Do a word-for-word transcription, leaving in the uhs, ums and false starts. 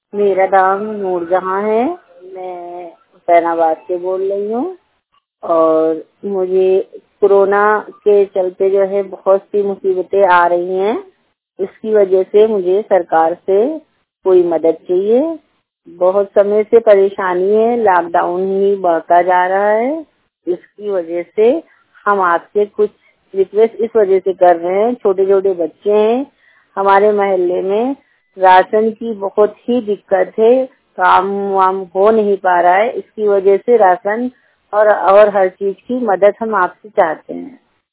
मेरा नाम नूरजहां है। मैं हुसैनाबाद से बोल रही हूँ और मुझे कोरोना के चलते जो है बहुत सी मुसीबतें आ रही हैं। इसकी वजह से मुझे सरकार से कोई मदद चाहिए। बहुत समय से परेशानी है, लॉकडाउन ही बढ़ता जा रहा है। इसकी वजह से हम आपसे कुछ रिक्वेस्ट इस वजह से कर रहे हैं, छोटे छोटे बच्चे हैं हमारे मोहल्ले में, राशन की बहुत ही दिक्कत है, काम वाम हो नहीं पा रहा है। इसकी वजह से राशन और और हर चीज की मदद हम आपसे चाहते हैं।